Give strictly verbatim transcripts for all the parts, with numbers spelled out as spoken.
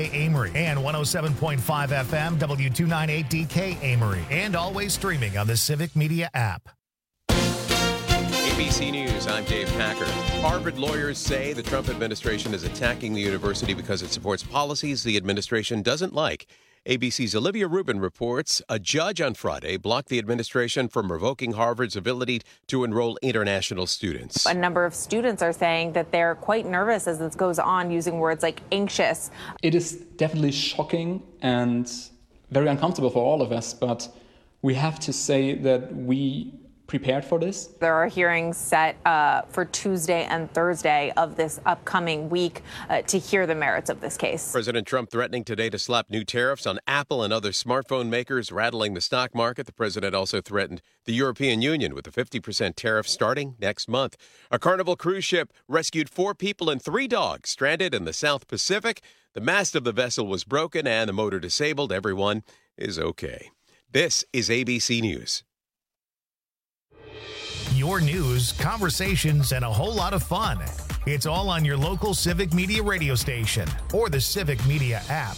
K Amory and one oh seven point five F M W two ninety-eight D K Amory, and always streaming on the Civic Media app. A B C News, I'm Dave Packer. Harvard lawyers say the Trump administration is attacking the university because it supports policies the administration doesn't like. A B C's Olivia Rubin reports a judge on Friday blocked the administration from revoking Harvard's ability to enroll international students. A number of students are saying that they're quite nervous as this goes on, using words like anxious. It is definitely shocking and very uncomfortable for all of us, but we have to say that we prepared for this. There are hearings set uh, for Tuesday and Thursday of this upcoming week uh, to hear the merits of this case. President Trump threatening today to slap new tariffs on Apple and other smartphone makers, rattling the stock market. The president also threatened the European Union with a fifty percent tariff starting next month. A Carnival cruise ship rescued four people and three dogs stranded in the South Pacific. The mast of the vessel was broken and the motor disabled. Everyone is okay. This is A B C News. Your news, conversations, and a whole lot of fun. It's all on your local Civic Media radio station or the Civic Media app.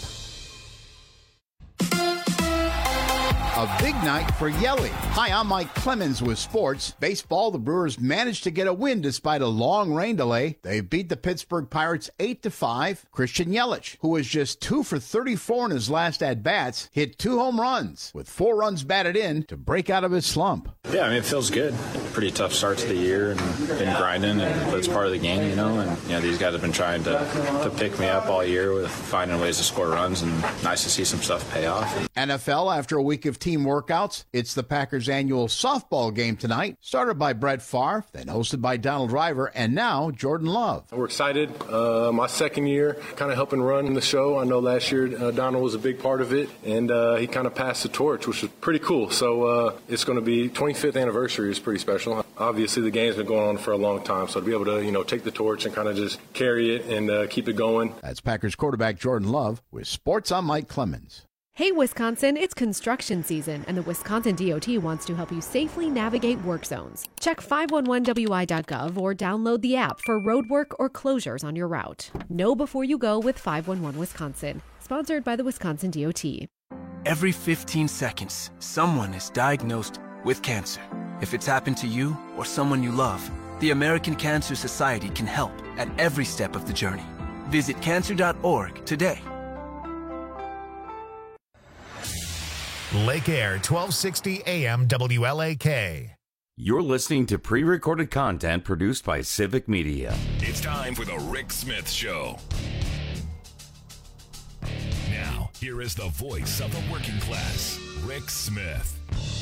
A big night for Yelly. Hi, I'm Mike Clemens with sports. Baseball, the Brewers managed to get a win despite a long rain delay. They beat the Pittsburgh Pirates eight to five. Christian Yelich, who was just two for thirty-four in his last at-bats, hit two home runs with four runs batted in to break out of his slump. Yeah, I mean, it feels good. Pretty tough start to the year and been grinding, and, but it's part of the game, you know. And, you know, these guys have been trying to, to pick me up all year with finding ways to score runs, and nice to see some stuff pay off. N F L, after a week of team workouts, it's the Packers' annual softball game tonight, started by Brett Favre, then hosted by Donald Driver, and now Jordan Love. We're excited. Uh, my second year kind of helping run the show. I know last year uh, Donald was a big part of it, and uh, he kind of passed the torch, which was pretty cool. So uh, it's going to be twenty-fifth anniversary is pretty special. Obviously, the game's been going on for a long time, so to be able to, you know, take the torch and kind of just carry it and uh, keep it going. That's Packers quarterback Jordan Love with Sports. I'm Mike Clemens. Hey, Wisconsin, it's construction season, and the Wisconsin D O T wants to help you safely navigate work zones. Check five one one W I dot gov or download the app for road work or closures on your route. Know before you go with five one one Wisconsin, sponsored by the Wisconsin D O T. Every fifteen seconds, someone is diagnosed with cancer. If it's happened to you or someone you love, the American Cancer Society can help at every step of the journey. Visit cancer dot org today. Lake Air, twelve sixty A M W L A K. You're listening to pre-recorded content produced by Civic Media. It's time for the Rick Smith Show. Now, here is the voice of the working class, Rick Smith.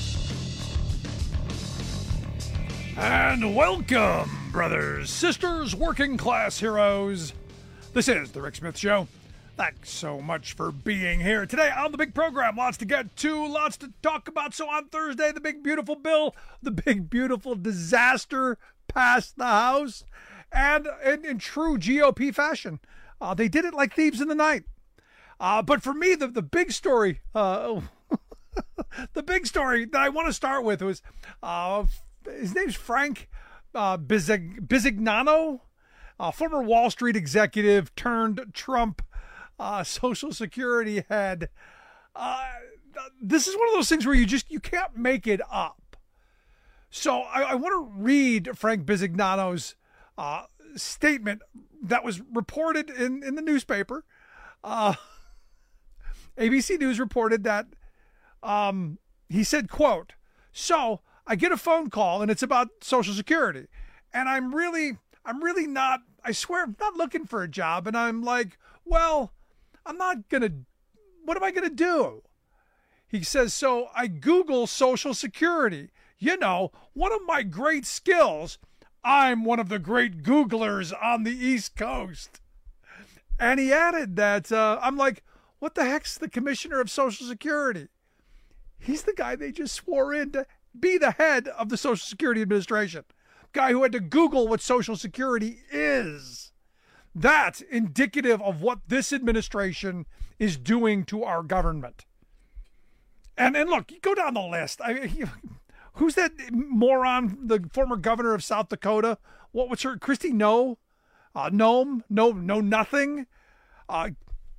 And welcome, brothers, sisters, working class heroes. This is the Rick Smith Show. Thanks so much for being here today on the big program. Lots to get to, lots to talk about. So on Thursday, the big beautiful bill, the big beautiful disaster passed the House. And in, in true G O P fashion, uh, they did it like thieves in the night. Uh, but for me, the, the big story, uh, the big story that I want to start with was, uh, his name's Frank uh, Bizig- Bisignano, uh, former Wall Street executive turned Trump Uh, Social Security head. Uh, this is one of those things where you just, you can't make it up. So I, I want to read Frank Bisignano's uh, statement that was reported in, in the newspaper. Uh, A B C News reported that um, he said, quote, "So I get a phone call and it's about Social Security. And I'm really, I'm really not, I swear, I'm not looking for a job. And I'm like, well, I'm not going to, what am I going to do?" He says, "So I Google Social Security. You know, one of my great skills, I'm one of the great Googlers on the East Coast." And he added that, uh, I'm like, what the heck's the commissioner of Social Security? He's the guy they just swore in to be the head of the Social Security Administration. Guy who had to Google what Social Security is. That's indicative of what this administration is doing to our government. And and look, you go down the list. I, who's that moron, the former governor of South Dakota? What was her, Christy No? Uh, Nome? No, no, nothing. Uh,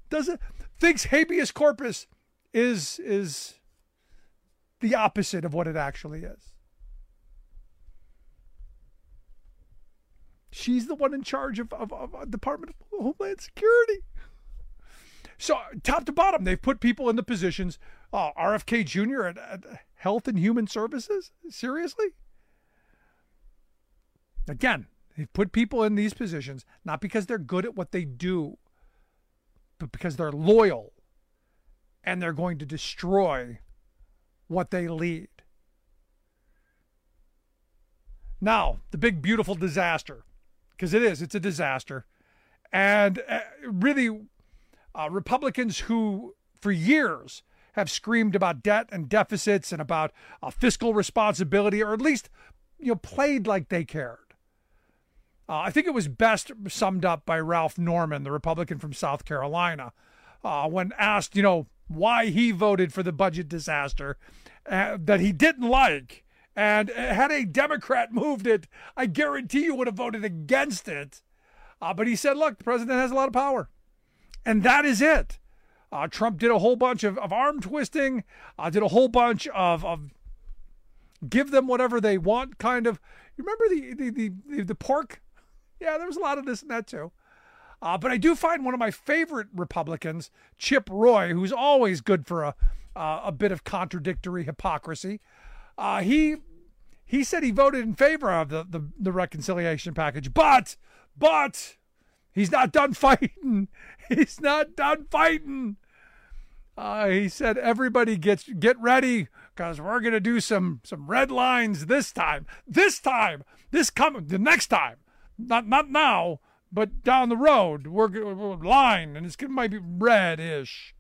doesn't thinks habeas corpus is is the opposite of what it actually is. She's the one in charge of, of, of Department of Homeland Security. So top to bottom, they've put people in the positions. Uh, R F K Junior at, at Health and Human Services? Seriously? Again, they've put people in these positions, not because they're good at what they do, but because they're loyal and they're going to destroy what they lead. Now, the big, beautiful disaster, because it is, it's a disaster. And uh, really, uh, Republicans who, for years, have screamed about debt and deficits and about uh, fiscal responsibility, or at least, you know, played like they cared. Uh, I think it was best summed up by Ralph Norman, the Republican from South Carolina, uh, when asked, you know, why he voted for the budget disaster uh, that he didn't like. And had a Democrat moved it, I guarantee you would have voted against it. Uh, but he said, look, the president has a lot of power. And that is it. Uh, Trump did a whole bunch of, of arm twisting, uh, did a whole bunch of, of give them whatever they want kind of. You remember the, the, the, the pork? Yeah, there was a lot of this and that too. Uh, but I do find one of my favorite Republicans, Chip Roy, who's always good for a, uh, a bit of contradictory hypocrisy. Uh, he he said he voted in favor of the, the, the reconciliation package, but, but he's not done fighting. He's not done fighting. Uh, he said, everybody gets get ready because we're going to do some, some red lines this time. This time, this coming, the next time, not not now, but down the road, we're going to line, and it's going to might be red-ish.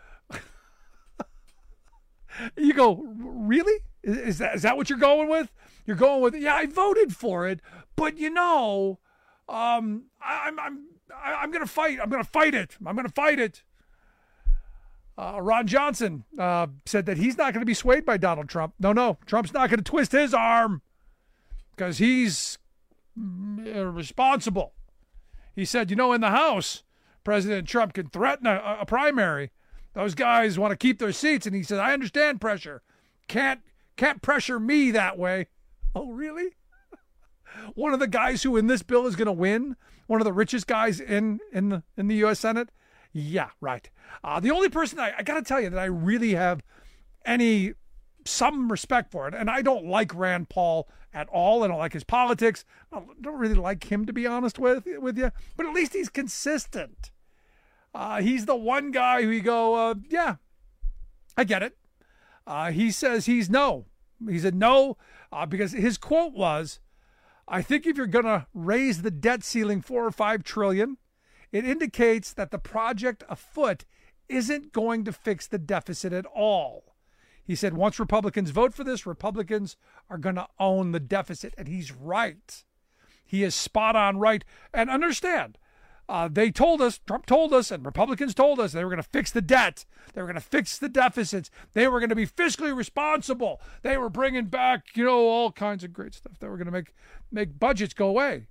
You go, really? Is that is that what you're going with? You're going with, yeah, I voted for it, but you know, um, I, I'm I'm I'm gonna fight. I'm gonna fight it. I'm gonna fight it. Uh, Ron Johnson uh, said that he's not going to be swayed by Donald Trump. No, no, Trump's not going to twist his arm because he's responsible. He said, you know, in the House, President Trump can threaten a, a primary. Those guys want to keep their seats, and he said, I understand pressure. Can't can't pressure me that way. Oh, really? One of the guys who in this bill is going to win, one of the richest guys in in the in the U S Senate? Yeah, right. Uh, the only person I, I got to tell you that I really have any some respect for it, and I don't like Rand Paul at all. I don't like his politics. I don't really like him, to be honest with with you. But at least he's consistent. Uh, he's the one guy who you go, uh, yeah, I get it. Uh, he says he's no. He said no uh, because his quote was, I think if you're going to raise the debt ceiling four or five trillion, it indicates that the project afoot isn't going to fix the deficit at all. He said once Republicans vote for this, Republicans are going to own the deficit. And he's right. He is spot on right. And understand, Uh, they told us, Trump told us, and Republicans told us they were going to fix the debt. They were going to fix the deficits. They were going to be fiscally responsible. They were bringing back, you know, all kinds of great stuff. They were going to make make budgets go away.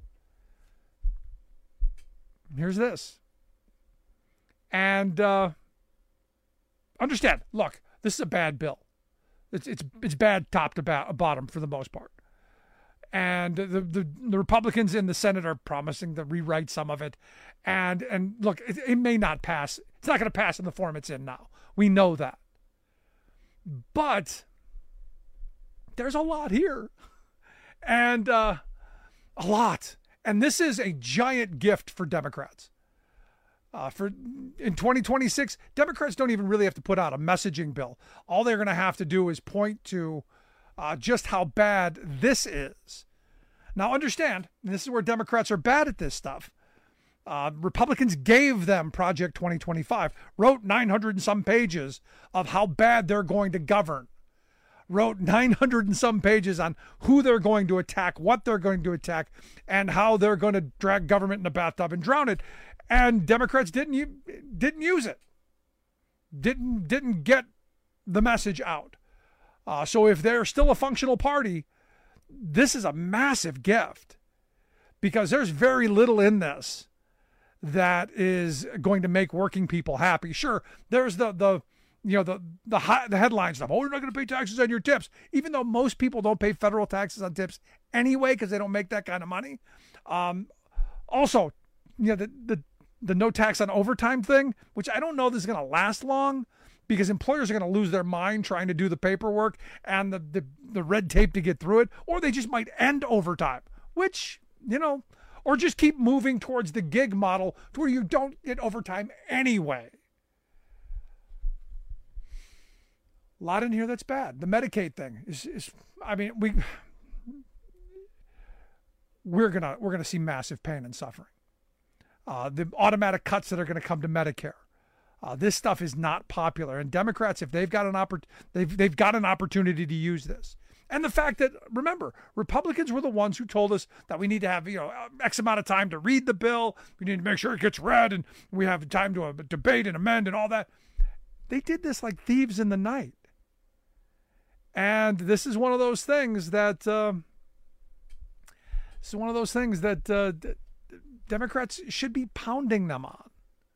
Here's this. And uh, understand, look, this is a bad bill. It's it's it's bad top to ba- bottom for the most part. And the, the the Republicans in the Senate are promising to rewrite some of it. And and look, it, it may not pass. It's not going to pass in the form it's in now. We know that. But there's a lot here. And uh, a lot. And this is a giant gift for Democrats. Uh, for in twenty twenty-six, Democrats don't even really have to put out a messaging bill. All they're going to have to do is point to Uh, just how bad this is. Now understand, this is where Democrats are bad at this stuff. Uh, Republicans gave them Project twenty twenty-five, wrote nine hundred and some pages of how bad they're going to govern, wrote nine hundred and some pages on who they're going to attack, what they're going to attack, and how they're going to drag government in a bathtub and drown it. And Democrats didn't didn't use it, didn't didn't get the message out. Uh, so if they're still a functional party, this is a massive gift because there's very little in this that is going to make working people happy. Sure, there's the the you know the the high, the headline stuff. Oh, you're not going to pay taxes on your tips, even though most people don't pay federal taxes on tips anyway because they don't make that kind of money. Um, also, you know the the the no tax on overtime thing, which I don't know this is going to last long because employers are going to lose their mind trying to do the paperwork and the, the the red tape to get through it, or they just might end overtime, which you know. Or just keep moving towards the gig model to where you don't get overtime anyway. A lot in here that's bad. The Medicaid thing is, is I mean, we we're gonna we're gonna see massive pain and suffering. Uh, the automatic cuts that are going to come to Medicare. Uh, this stuff is not popular, and Democrats, if they've got an oppor- they've they've got an opportunity to use this. And the fact that, remember, Republicans were the ones who told us that we need to have, you know, X amount of time to read the bill. We need to make sure it gets read and we have time to uh, debate and amend and all that. They did this like thieves in the night. And this is one of those things that, uh, this is one of those things that uh, d- Democrats should be pounding them on.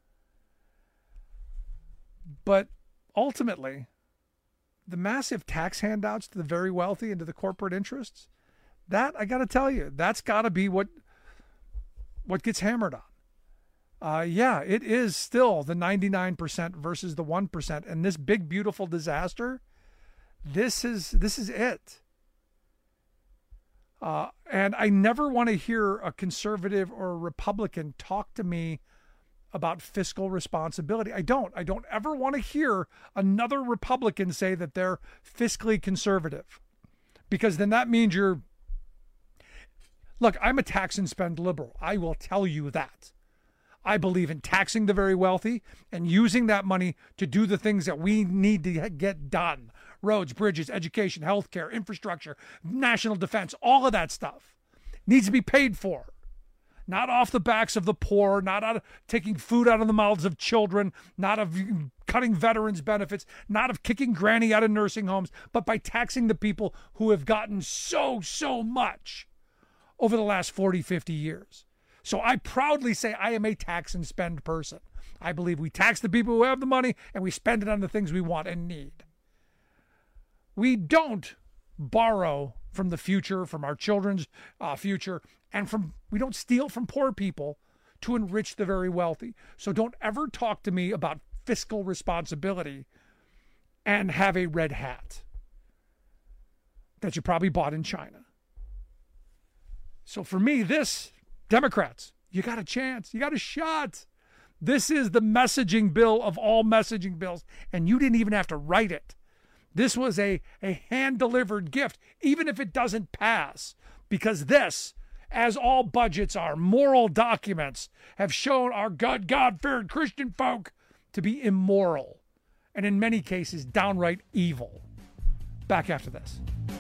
But ultimately, the massive tax handouts to the very wealthy and to the corporate interests, that, I got to tell you, that's got to be what what gets hammered on. Uh, yeah, it is still the ninety-nine percent versus the one percent. And this big, beautiful disaster, this is this is it. Uh, and I never want to hear a conservative or a Republican talk to me about fiscal responsibility. I don't. I don't ever want to hear another Republican say that they're fiscally conservative, because then that means you're, look, I'm a tax and spend liberal. I will tell you that. I believe in taxing the very wealthy and using that money to do the things that we need to get done. Roads, bridges, education, healthcare, infrastructure, national defense, all of that stuff needs to be paid for. Not off the backs of the poor, not out of taking food out of the mouths of children, not of cutting veterans' benefits, not of kicking granny out of nursing homes, but by taxing the people who have gotten so, so much over the last forty, fifty years. So I proudly say I am a tax and spend person. I believe we tax the people who have the money and we spend it on the things we want and need. We don't borrow from the future, from our children's uh, future, and from we don't steal from poor people to enrich the very wealthy. So don't ever talk to me about fiscal responsibility and have a red hat that you probably bought in China. So for me, this, Democrats, you got a chance. You got a shot. This is the messaging bill of all messaging bills, and you didn't even have to write it. This was a, a hand-delivered gift, even if it doesn't pass, because this, as all budgets are, moral documents, have shown our good, God-fearing Christian folk to be immoral, and in many cases, downright evil. Back after this.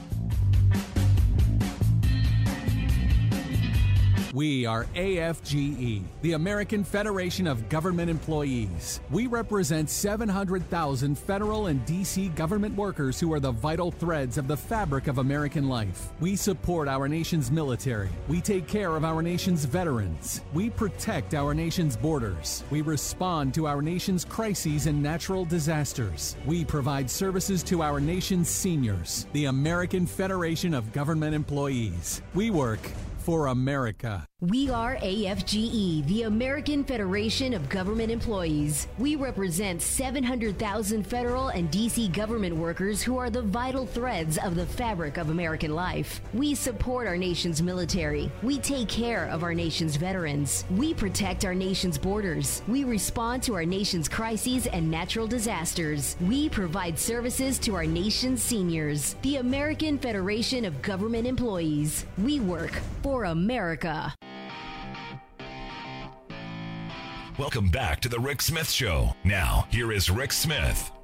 We are A F G E, the American Federation of Government Employees. We represent seven hundred thousand federal and D C government workers who are the vital threads of the fabric of American life. We support our nation's military. We take care of our nation's veterans. We protect our nation's borders. We respond to our nation's crises and natural disasters. We provide services to our nation's seniors. The American Federation of Government Employees. We work for America. We are A F G E, the American Federation of Government Employees. We represent seven hundred thousand federal and D C government workers who are the vital threads of the fabric of American life. We support our nation's military. We take care of our nation's veterans. We protect our nation's borders. We respond to our nation's crises and natural disasters. We provide services to our nation's seniors. The American Federation of Government Employees. We work for America. Welcome back to the Rick Smith Show. Now, here is Rick Smith.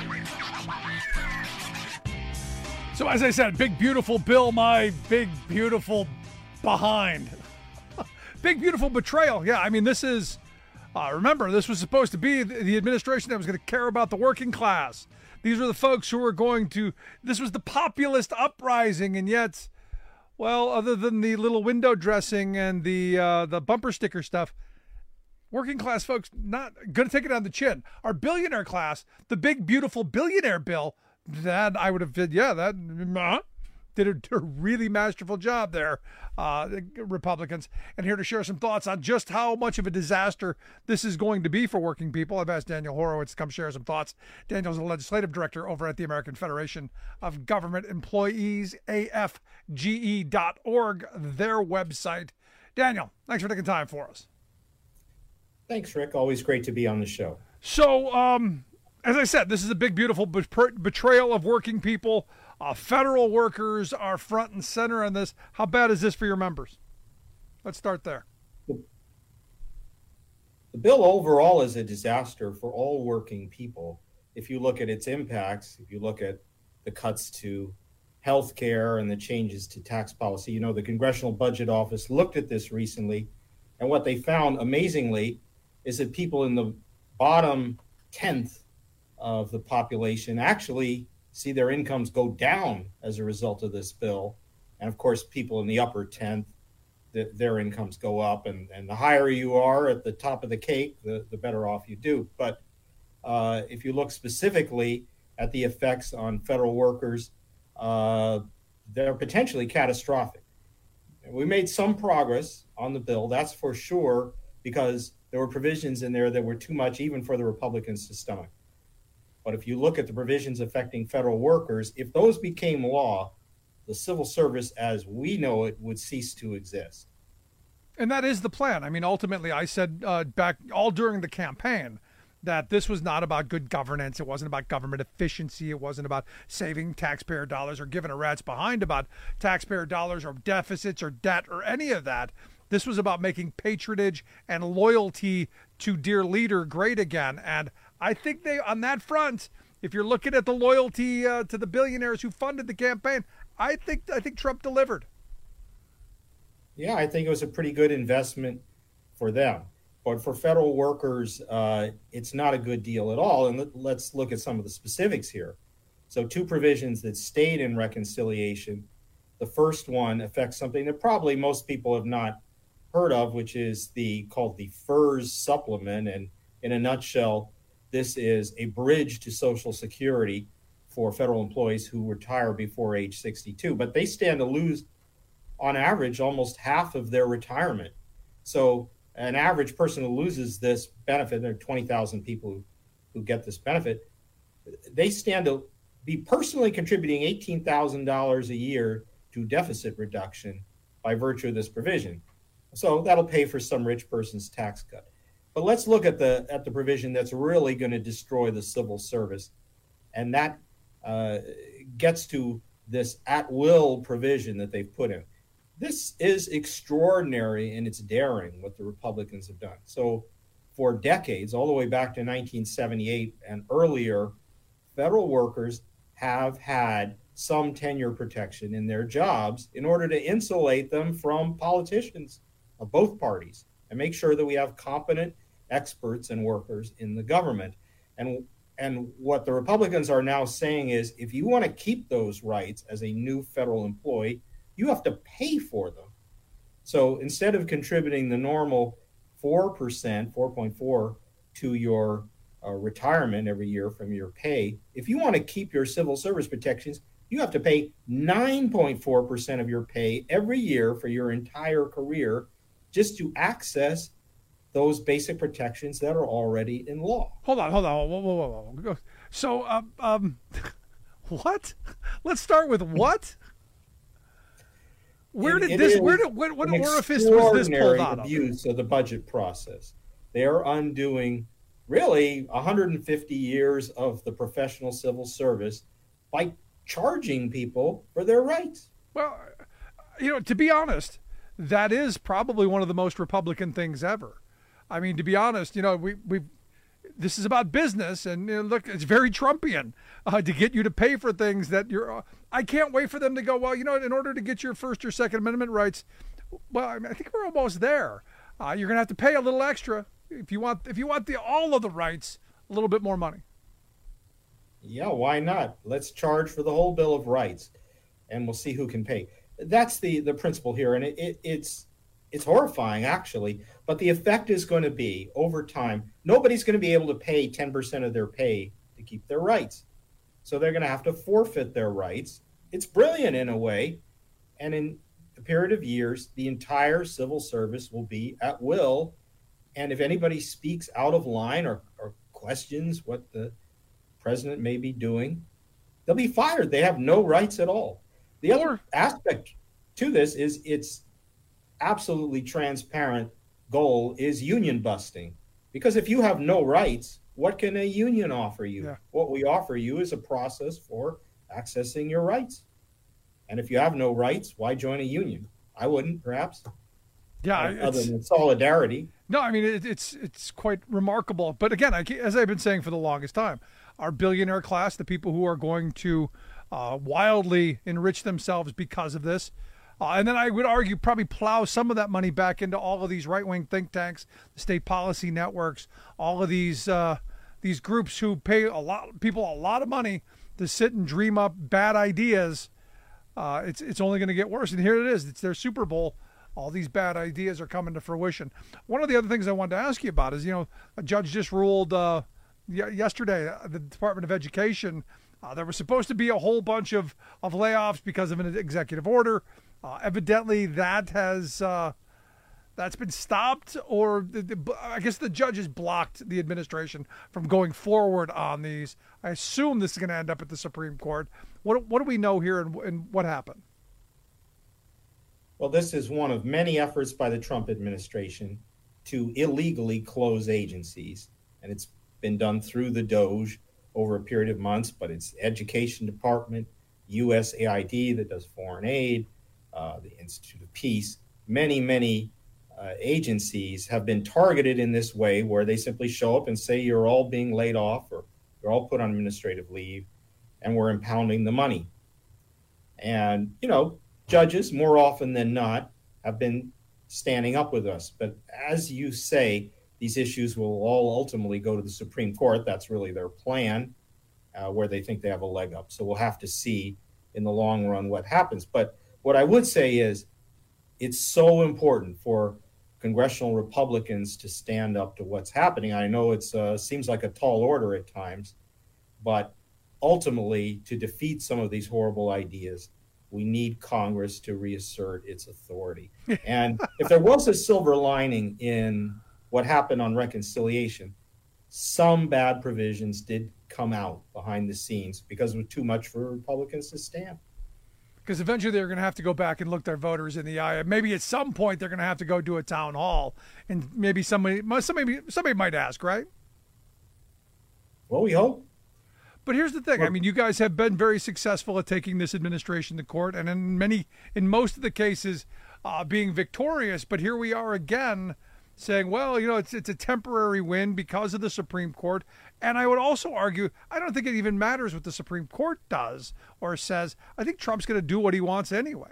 So as I said, big, beautiful Bill, my big, beautiful behind. Big, beautiful betrayal. Yeah, I mean, this is, uh, remember, this was supposed to be the administration that was going to care about the working class. These were the folks who were going to, this was the populist uprising, and yet, well, other than the little window dressing and the uh, the bumper sticker stuff, Working class folks not going to take it on the chin. Our billionaire class, the big, beautiful billionaire bill, that I would have said, yeah, that uh, did, a, did a really masterful job there, uh, Republicans. And here to share some thoughts on just how much of a disaster this is going to be for working people, I've asked Daniel Horowitz to come share some thoughts. Daniel's the legislative director over at the American Federation of Government Employees, A F G E dot org, their website. Daniel, thanks for taking time for us. Thanks, Rick. Always great to be on the show. So, um, as I said, this is a big, beautiful betrayal of working people. Uh, federal workers are front and center on this. How bad is this for your members? Let's start there. The, the bill overall is a disaster for all working people. If you look at its impacts, if you look at the cuts to health care and the changes to tax policy, you know, the Congressional Budget Office looked at this recently, and what they found, amazingly, is that people in the bottom tenth of the population actually see their incomes go down as a result of this bill. And of course, people in the upper tenth, the, their incomes go up. And, and the higher you are at the top of the cake, the, the better off you do. But uh, if you look specifically at the effects on federal workers, uh, they're potentially catastrophic. We made some progress on the bill, that's for sure, because there were provisions in there that were too much even for the Republicans to stomach. But if you look at the provisions affecting federal workers, if those became law, the civil service as we know it would cease to exist. And that is the plan. I mean, ultimately, I said uh, back all during the campaign that this was not about good governance. It wasn't about government efficiency. It wasn't about saving taxpayer dollars or giving a rat's behind about taxpayer dollars or deficits or debt or any of that. This was about making patronage and loyalty to dear leader great again. And I think they, on that front, if you're looking at the loyalty uh, to the billionaires who funded the campaign, I think I think Trump delivered. Yeah, I think it was a pretty good investment for them. But for federal workers, uh, it's not a good deal at all. And let, let's look at some of the specifics here. So two provisions that stayed in reconciliation. The first one affects something that probably most people have not heard of, which is the called the FERS supplement. And in a nutshell, this is a bridge to Social Security for federal employees who retire before age sixty-two. But they stand to lose, on average, almost half of their retirement. So an average person who loses this benefit, there are twenty thousand people who, who get this benefit, they stand to be personally contributing eighteen thousand dollars a year to deficit reduction by virtue of this provision. So that'll pay for some rich person's tax cut. But let's look at the at the provision that's really going to destroy the civil service. And that uh, gets to this at-will provision that they've put in. This is extraordinary in its daring, what the Republicans have done. So for decades, all the way back to nineteen seventy-eight and earlier, federal workers have had some tenure protection in their jobs in order to insulate them from politicians of both parties and make sure that we have competent experts and workers in the government. And, and what the Republicans are now saying is, if you want to keep those rights as a new federal employee, you have to pay for them. So instead of contributing the normal four percent, four point four to your uh, retirement every year from your pay, if you want to keep your civil service protections, you have to pay nine point four percent of your pay every year for your entire career just to access those basic protections that are already in law. Hold on, hold on. Whoa, whoa, whoa, whoa. So, um, um, what? Let's start with what? Where did this? Where did what, what orifice was this pulled out of? Abuse of the budget process. They are undoing really one hundred fifty years of the professional civil service by charging people for their rights. Well, you know, to be honest, that is probably one of the most Republican things ever. I mean, to be honest, you know, we we this is about business, and you know, look, it's very Trumpian uh, to get you to pay for things that you're. Uh, I can't wait for them to go, well, you know, in order to get your First or Second Amendment rights, well, I, mean, I think we're almost there. Uh, you're going to have to pay a little extra if you want if you want the all of the rights, a little bit more money. Yeah, why not? Let's charge for the whole Bill of Rights, and we'll see who can pay. That's the, the principle here, and it, it, it's it's horrifying, actually. But the effect is going to be, over time, nobody's going to be able to pay ten percent of their pay to keep their rights. So they're going to have to forfeit their rights. It's brilliant in a way. And in a period of years, the entire civil service will be at will. And if anybody speaks out of line or, or questions what the president may be doing, they'll be fired. They have no rights at all. The other aspect to this is it's absolutely transparent goal is union busting. Because if you have no rights, what can a union offer you? Yeah. What we offer you is a process for accessing your rights. And if you have no rights, why join a union? I wouldn't, perhaps. Yeah, other than solidarity. No, I mean, it, it's it's quite remarkable. But again, I, as I've been saying for the longest time, our billionaire class, the people who are going to uh, wildly enrich themselves because of this, uh, and then I would argue probably plow some of that money back into all of these right-wing think tanks, the state policy networks, all of these uh, these groups who pay a lot people a lot of money to sit and dream up bad ideas. Uh, it's it's only going to get worse. And here it is. It's their Super Bowl. All these bad ideas are coming to fruition. One of the other things I wanted to ask you about is, you know, a judge just ruled uh, y- yesterday, uh, the Department of Education, uh, there was supposed to be a whole bunch of, of layoffs because of an executive order. Uh, evidently, that has uh, that's been stopped, or the, the, I guess the judge has blocked the administration from going forward on these. I assume this is going to end up at the Supreme Court. What what do we know here, and, and what happened? Well, this is one of many efforts by the Trump administration to illegally close agencies. And it's been done through the DOJ over a period of months, but it's Education Department, U S A I D that does foreign aid, uh, the Institute of Peace. Many, many uh, agencies have been targeted in this way, where they simply show up and say, you're all being laid off, or you're all put on administrative leave, and we're impounding the money. And, you know, judges, more often than not, have been standing up with us. But as you say, these issues will all ultimately go to the Supreme Court. That's really their plan, uh, where they think they have a leg up. So we'll have to see in the long run what happens. But what I would say is it's so important for congressional Republicans to stand up to what's happening. I know it uh, seems like a tall order at times, but ultimately, to defeat some of these horrible ideas, we need Congress to reassert its authority. And if there was a silver lining in what happened on reconciliation, some bad provisions did come out behind the scenes because it was too much for Republicans to stand. Because eventually they're going to have to go back and look their voters in the eye. Maybe at some point they're going to have to go do a town hall, and maybe somebody, somebody, somebody might ask, right? Well, we hope. But here's the thing. I mean, you guys have been very successful at taking this administration to court, and in many, in most of the cases, uh, being victorious. But here we are again saying, well, you know, it's it's a temporary win because of the Supreme Court. And I would also argue, I don't think it even matters what the Supreme Court does or says. I think Trump's going to do what he wants anyway.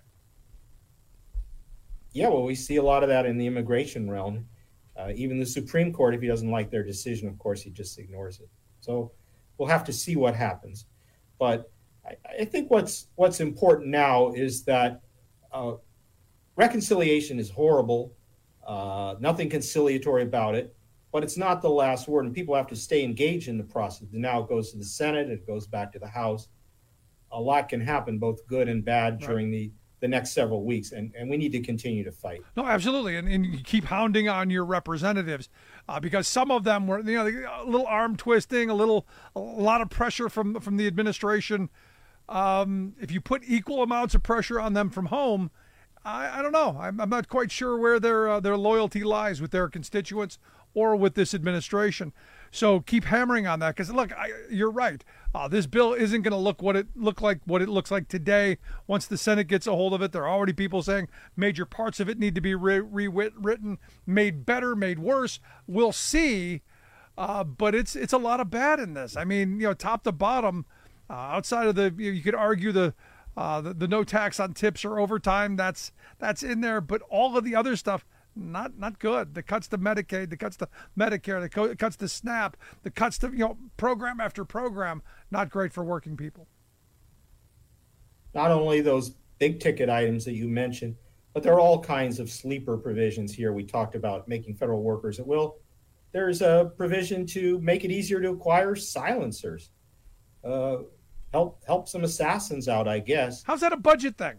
Yeah, well, we see a lot of that in the immigration realm. Uh, even the Supreme Court, if he doesn't like their decision, of course, he just ignores it. So we'll have to see what happens. But I, I think what's what's important now is that uh, reconciliation is horrible. Uh, nothing conciliatory about it. But it's not the last word, and people have to stay engaged in the process. And now it goes to the Senate, it goes back to the House. A lot can happen, both good and bad, right, during the, the next several weeks, and, and we need to continue to fight. No, absolutely, and, and you keep hounding on your representatives uh, because some of them were, you know, a little arm twisting, a little, a lot of pressure from from the administration. Um, if you put equal amounts of pressure on them from home, I, I don't know. I'm, I'm not quite sure where their uh, their loyalty lies with their constituents or with this administration. So keep hammering on that, because look, I, you're right. Uh, this bill isn't going to look what it look like what it looks like today. Once the Senate gets a hold of it, there are already people saying major parts of it need to be re- rewritten, made better, made worse. We'll see, uh, but it's it's a lot of bad in this. I mean, you know, top to bottom, uh, outside of the, you could argue the. Uh, the, the no tax on tips or overtime, that's that's in there, but all of the other stuff, not not good. The cuts to Medicaid, the cuts to Medicare, the co- cuts to SNAP, the cuts to, you know, program after program, not great for working people. Not only those big ticket items that you mentioned, But there are all kinds of sleeper provisions here. We talked about making federal workers at will. There's a provision to make it easier to acquire silencers. Uh, help help some assassins out, I guess. How's that a budget thing?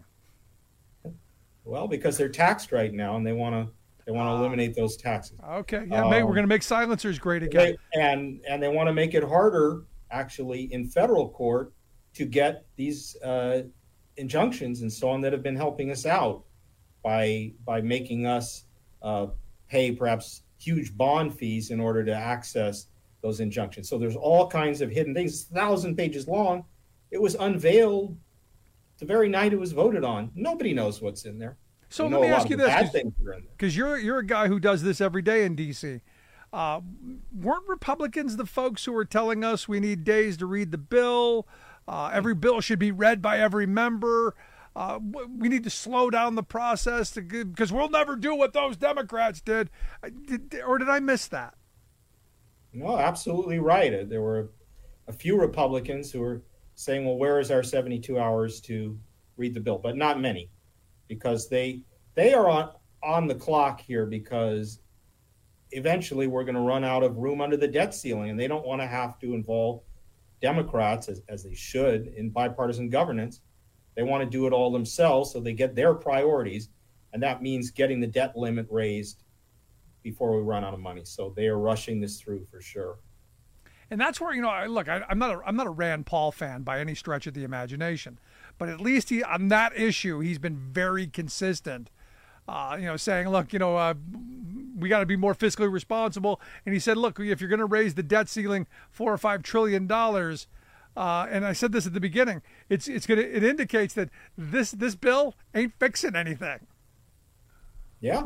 Well, because they're taxed right now, and they want to they want to uh, eliminate those taxes. Okay, yeah, um, maybe we're going to make silencers great again. They, and and they want to make it harder, actually, in federal court to get these uh, injunctions and so on that have been helping us out by by making us uh, pay perhaps huge bond fees in order to access those injunctions. So there's all kinds of hidden things. It's a thousand pages long. It was unveiled the very night it was voted on. Nobody knows what's in there. So we let me ask you this, because you're you're a guy who does this every day in D C. Uh, weren't Republicans the folks who were telling us we need days to read the bill? Uh, every bill should be read by every member. Uh, we need to slow down the process to, because we'll never do what those Democrats did. did. Or did I miss that? No, absolutely right. There were a few Republicans who were saying, well, where is our seventy-two hours to read the bill? But not many, because they they are on, on the clock here because eventually we're going to run out of room under the debt ceiling, and they don't want to have to involve Democrats, as, as they should, in bipartisan governance. They want to do it all themselves, so they get their priorities, and that means getting the debt limit raised before we run out of money. So they are rushing this through for sure. And that's where, you know, I, look, I, I'm not a, I'm not a Rand Paul fan by any stretch of the imagination, but at least he, on that issue, he's been very consistent. Uh, you know, saying, look, you know, uh, we got to be more fiscally responsible. And he said, look, if you're going to raise the debt ceiling four or five trillion dollars, uh, and I said this at the beginning, it's it's going to it indicates that this this bill ain't fixing anything. Yeah.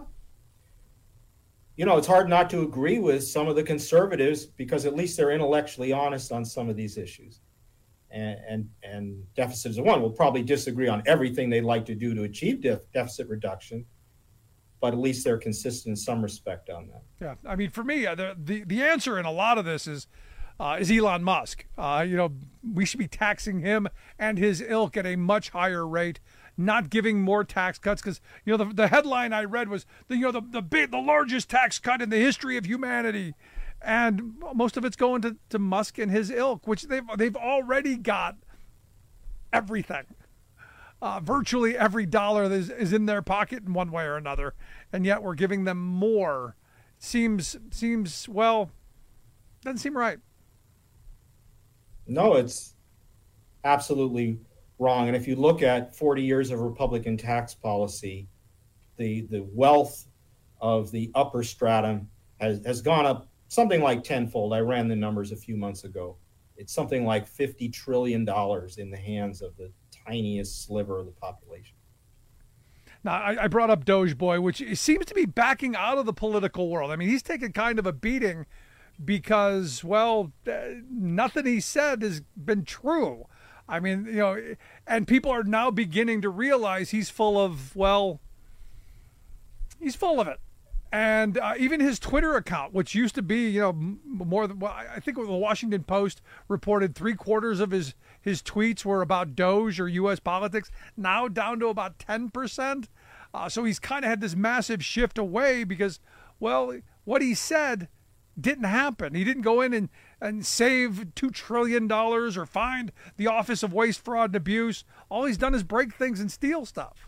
You know, it's hard not to agree with some of the conservatives because at least they're intellectually honest on some of these issues. And and, and deficit is one. We'll probably disagree on everything they'd like to do to achieve def- deficit reduction, but at least they're consistent in some respect on that. Yeah, I mean, for me, the the, the answer in a lot of this is uh, is Elon Musk. Uh, you know, we should be taxing him and his ilk at a much higher rate, not giving more tax cuts, because you know the the headline I read was the you know the the big the largest tax cut in the history of humanity, and most of it's going to, to Musk and his ilk, which they've they've already got everything. Uh, virtually every dollar is, is in their pocket in one way or another, and yet we're giving them more. Seems seems well, doesn't seem right. No, it's absolutely wrong. And if you look at forty years of Republican tax policy, the the wealth of the upper stratum has, has gone up something like tenfold. I ran the numbers a few months ago. It's something like fifty trillion dollars in the hands of the tiniest sliver of the population. Now, I, I brought up Doge Boy, which seems to be backing out of the political world. I mean, he's taken kind of a beating because, well, uh, nothing he said has been true. I mean, you know, and people are now beginning to realize he's full of, well, he's full of it. And uh, even his Twitter account, which used to be, you know, more than, well, I think the Washington Post reported three quarters of his, his tweets were about Doge or U S politics, now down to about ten percent. Uh, so he's kind of had this massive shift away because, well, what he said didn't happen. He didn't go in and, and save two trillion dollars or find the Office of Waste, Fraud, and Abuse. All he's done is break things and steal stuff.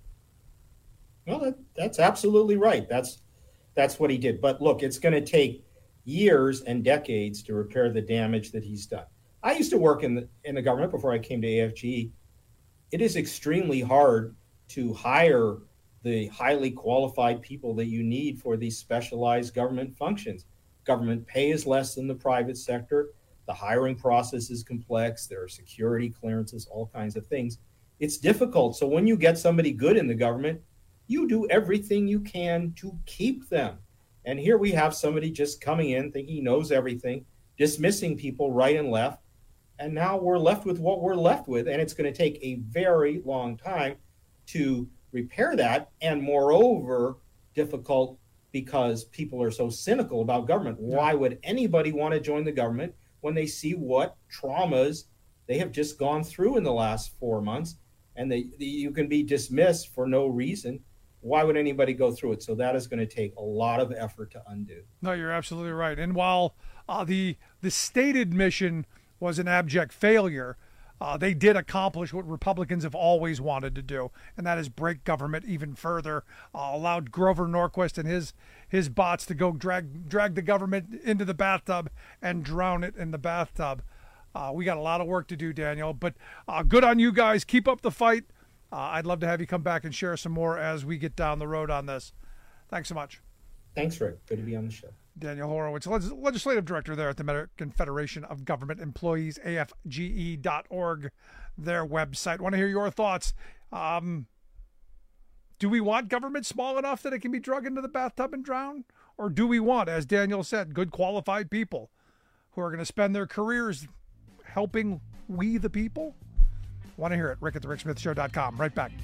Well, that, that's absolutely right. That's That's what he did. But look, it's going to take years and decades to repair the damage that he's done. I used to work in the, in the government before I came to A F G. It is extremely hard to hire the highly qualified people that you need for these specialized government functions. Government pay is less than the private sector. The hiring process is complex. There are security clearances, all kinds of things. It's difficult. So when you get somebody good in the government, you do everything you can to keep them. And here we have somebody just coming in thinking he knows everything, dismissing people right and left. And now we're left with what we're left with. And it's going to take a very long time to repair that. And moreover, difficult because people are so cynical about government. Why would anybody want to join the government when they see what traumas they have just gone through in the last four months? And they, you can be dismissed for no reason why would anybody go through it? So that is going to take a lot of effort to undo. No, you're absolutely right. And while uh, the the stated mission was an abject failure, uh, they did accomplish what Republicans have always wanted to do, and that is break government even further. Uh, allowed Grover Norquist and his his bots to go drag drag the government into the bathtub and drown it in the bathtub. Uh, we got a lot of work to do, Daniel, but uh, good on you guys. Keep up the fight. Uh, I'd love to have you come back and share some more as we get down the road on this. Thanks so much. Thanks, Rick. Good to be on the show. Daniel Horowitz, legis- legislative director there at the American Federation of Government Employees, A F G E dot org, their website. Want to hear your thoughts. Um, do we want government small enough that it can be drug into the bathtub and drown? Or do we want, as Daniel said, good qualified people who are going to spend their careers helping we the people? Want to hear it? Rick at the Rick Smith Show dot com. Right back.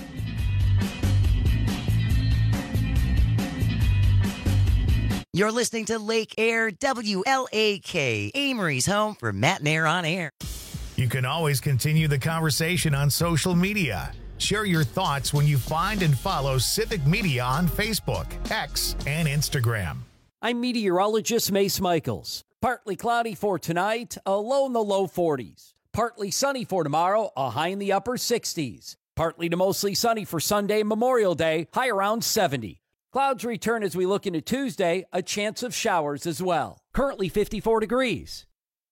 You're listening to Lake Air W L A K, Amory's home for Matt and Air on Air. You can always continue the conversation on social media. Share your thoughts when you find and follow Civic Media on Facebook, X, and Instagram. I'm meteorologist Mace Michaels. Partly cloudy for tonight, a low in the low forties. Partly sunny for tomorrow, a high in the upper sixties. Partly to mostly sunny for Sunday, Memorial Day, high around seventy. Clouds return as we look into Tuesday, a chance of showers as well. Currently fifty-four degrees.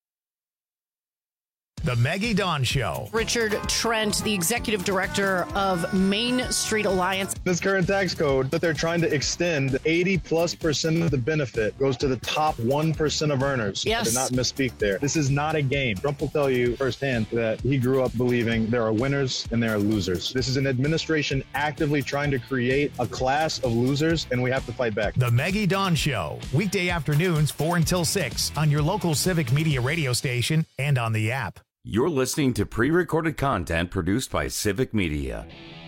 The Maggie Dawn Show. Richard Trent, the executive director of Main Street Alliance. This current tax code that they're trying to extend, eighty plus percent of the benefit goes to the top one percent of earners. Yes. I did not misspeak there. This is not a game. Trump will tell you firsthand that he grew up believing there are winners and there are losers. This is an administration actively trying to create a class of losers, and we have to fight back. The Maggie Dawn Show. Weekday afternoons, four until six on your local Civic Media radio station and on the app. You're listening to pre-recorded content produced by Civic Media.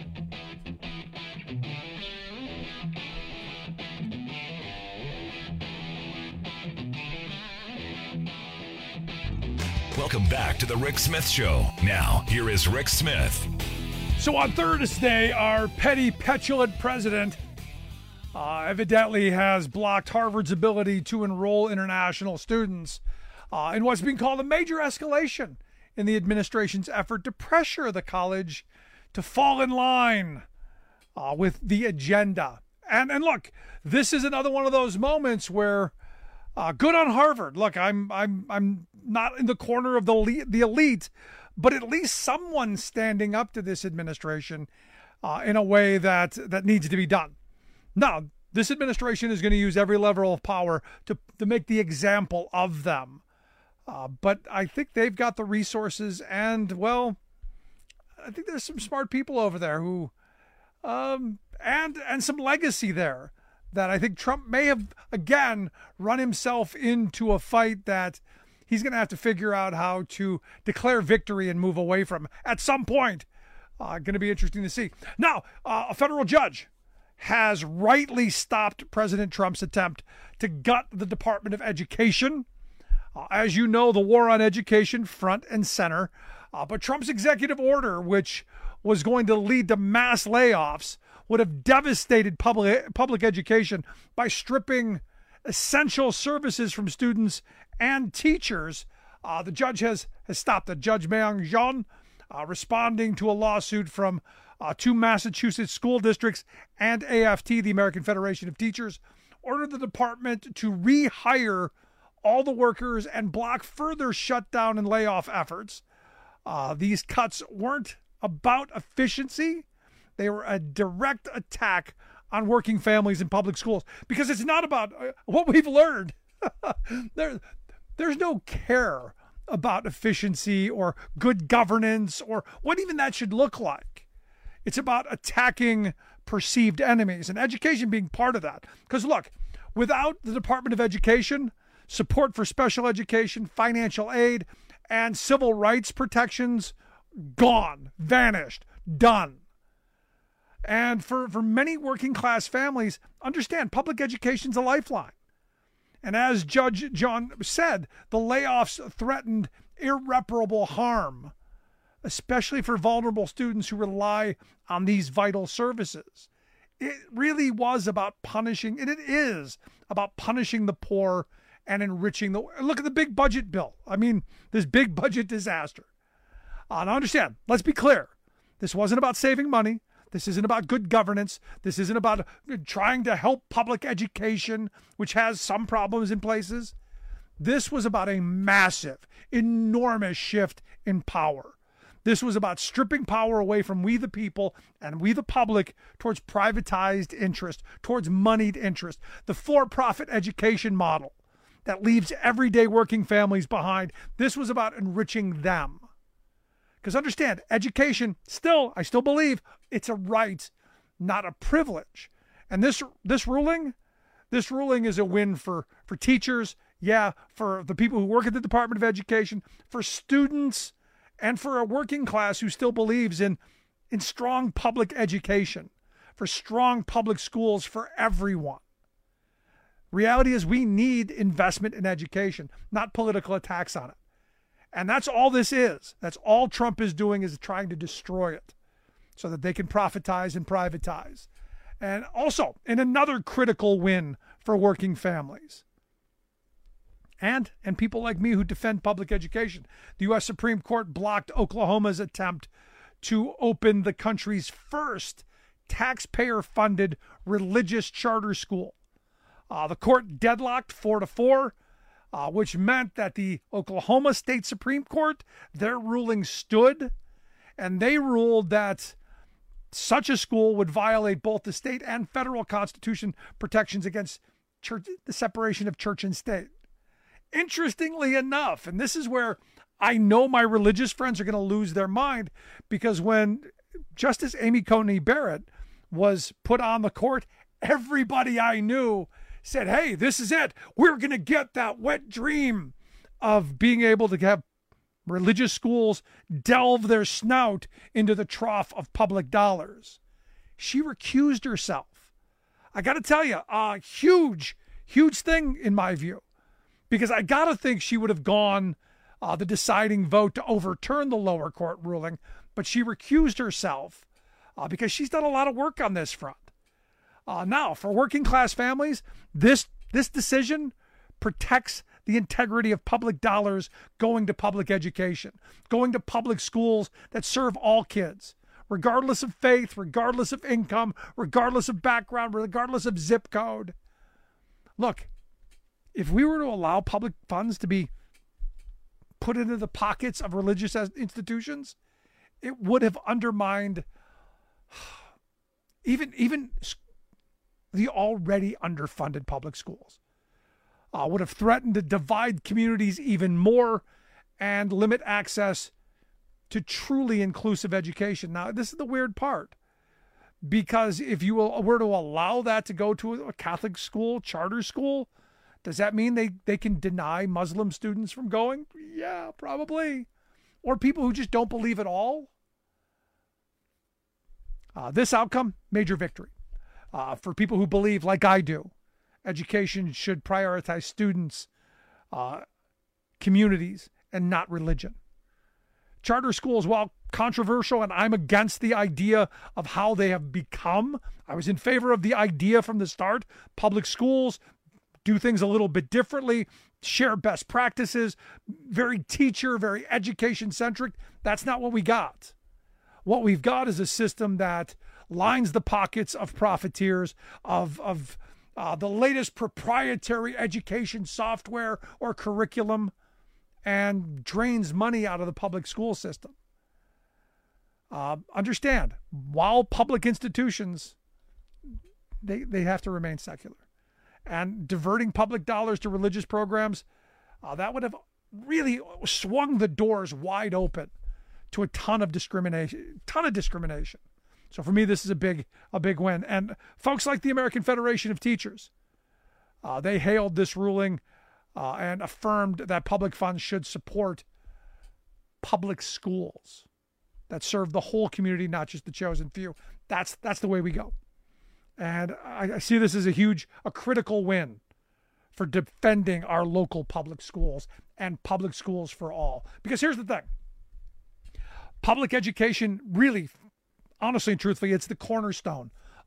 Welcome back to the Rick Smith Show. Now, here is Rick Smith. So on Thursday, our petty, petulant president uh, evidently has blocked Harvard's ability to enroll international students uh, in what's being called a major escalation in the administration's effort to pressure the college to fall in line uh, with the agenda. And and look, this is another one of those moments where uh, good on Harvard. Look, I'm I'm I'm not in the corner of the elite, the elite, but at least someone's standing up to this administration uh, in a way that that needs to be done. Now, this administration is going to use every level of power to to make the example of them. Uh, but I think they've got the resources, and, well, I think there's some smart people over there who, um, and and some legacy there that I think Trump may have, again, run himself into a fight that he's going to have to figure out how to declare victory and move away from at some point. Uh, going to be interesting to see. Now, uh, a federal judge has rightly stopped President Trump's attempt to gut the Department of Education. Uh, as you know, the war on education front and center. Uh, but Trump's executive order, which was going to lead to mass layoffs, would have devastated public public education by stripping essential services from students and teachers. Uh, the judge has, has stopped it. Judge Myung Jeon, uh, responding to a lawsuit from uh, two Massachusetts school districts and A F T, the American Federation of Teachers, ordered the department to rehire all the workers and block further shutdown and layoff efforts. Uh, these cuts weren't about efficiency. They were a direct attack on working families in public schools, because it's not about uh, what we've learned. there, there's no care about efficiency or good governance or what even that should look like. It's about attacking perceived enemies, and education being part of that. Because look, without the Department of Education, support for special education, financial aid, and civil rights protections, gone, vanished, done. And for, for many working class families, understand public education's a lifeline. And as Judge John said, the layoffs threatened irreparable harm, especially for vulnerable students who rely on these vital services. It really was about punishing, and it is about punishing the poor and enriching the. Look at the big budget bill. I mean, this big budget disaster. Uh, now understand, let's be clear. This wasn't about saving money. This isn't about good governance. This isn't about trying to help public education, which has some problems in places. This was about a massive, enormous shift in power. This was about stripping power away from we the people and we the public towards privatized interest, towards moneyed interest. The for-profit education model that leaves everyday working families behind. This was about enriching them. Because understand, education, still, I still believe, it's a right, not a privilege. And this this ruling, this ruling is a win for, for teachers, yeah, for the people who work at the Department of Education, for students, and for a working class who still believes in, in strong public education, for strong public schools for everyone. Reality is we need investment in education, not political attacks on it. And that's all this is. That's all Trump is doing, is trying to destroy it so that they can profitize and privatize. And also, in another critical win for working families and, and people like me who defend public education, the U S Supreme Court blocked Oklahoma's attempt to open the country's first taxpayer-funded religious charter school. Uh, the court deadlocked four to four. Uh, which meant that the Oklahoma State Supreme Court, their ruling stood, and they ruled that such a school would violate both the state and federal constitution protections against church, the separation of church and state. Interestingly enough, and this is where I know my religious friends are going to lose their mind, because when Justice Amy Coney Barrett was put on the court, everybody I knew said, hey, this is it. We're going to get that wet dream of being able to have religious schools delve their snout into the trough of public dollars. She recused herself. I got to tell you, a huge, huge thing in my view, because I got to think she would have gone uh, the deciding vote to overturn the lower court ruling, but she recused herself uh, because she's done a lot of work on this front. Uh, now, for working class families, this this decision protects the integrity of public dollars going to public education, going to public schools that serve all kids, regardless of faith, regardless of income, regardless of background, regardless of zip code. Look, if we were to allow public funds to be put into the pockets of religious institutions, it would have undermined even even. the already underfunded public schools, uh, would have threatened to divide communities even more and limit access to truly inclusive education. Now, this is the weird part, because if you were to allow that to go to a Catholic school, charter school, does that mean they, they can deny Muslim students from going? Yeah, probably. Or people who just don't believe at all. Uh, this outcome, major victory. Uh, for people who believe, like I do, education should prioritize students, uh, communities, and not religion. Charter schools, while controversial, and I'm against the idea of how they have become, I was in favor of the idea from the start. Public schools do things a little bit differently, share best practices, very teacher, very education-centric. That's not what we got. What we've got is a system that lines the pockets of profiteers, of, of uh, the latest proprietary education software or curriculum, and drains money out of the public school system. Uh, understand, while public institutions, they, they have to remain secular. And diverting public dollars to religious programs, uh, that would have really swung the doors wide open to a ton of discrimination, ton of discrimination. So for me, this is a big, a big win. And folks like the American Federation of Teachers, uh, they hailed this ruling uh, and affirmed that public funds should support public schools that serve the whole community, not just the chosen few. That's that's the way we go. And I, I see this as a huge, a critical win for defending our local public schools and public schools for all. Because here's the thing. Public education really, honestly and truthfully, it's the cornerstone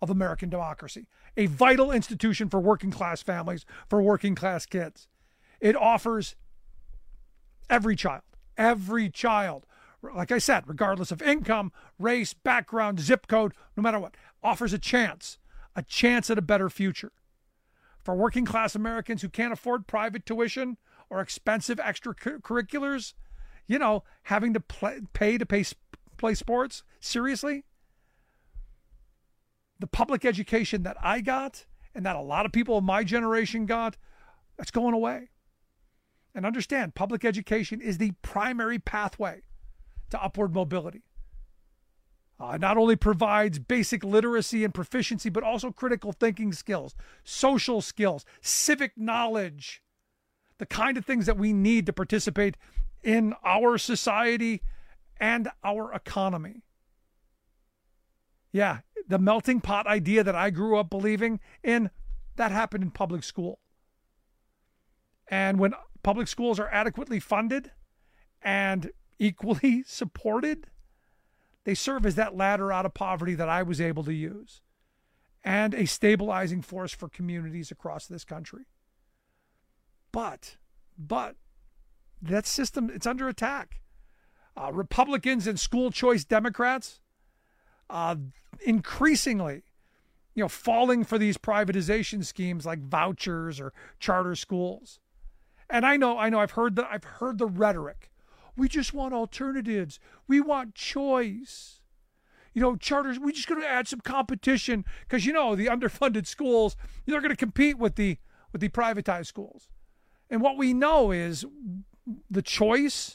of American democracy, a vital institution for working class families, for working class kids. It offers every child, every child, like I said, regardless of income, race, background, zip code, no matter what, offers a chance, a chance at a better future. For working class Americans who can't afford private tuition or expensive extracurriculars, you know, having to play, pay to pay, play sports, seriously? The public education that I got and that a lot of people of my generation got, that's going away. And understand, public education is the primary pathway to upward mobility. Uh, not only provides basic literacy and proficiency, but also critical thinking skills, social skills, civic knowledge, the kind of things that we need to participate in our society and our economy. Yeah, the melting pot idea that I grew up believing in, that happened in public school. And when public schools are adequately funded and equally supported, they serve as that ladder out of poverty that I was able to use and a stabilizing force for communities across this country. But, but that system, it's under attack. Uh, Republicans and school choice Democrats, uh, increasingly, you know, falling for these privatization schemes like vouchers or charter schools. And I know, I know, I've heard the, I've heard the rhetoric. We just want alternatives. We want choice. You know, charters, we're just going to add some competition because, you know, the underfunded schools, they're going to compete with the with the privatized schools. And what we know is the choice,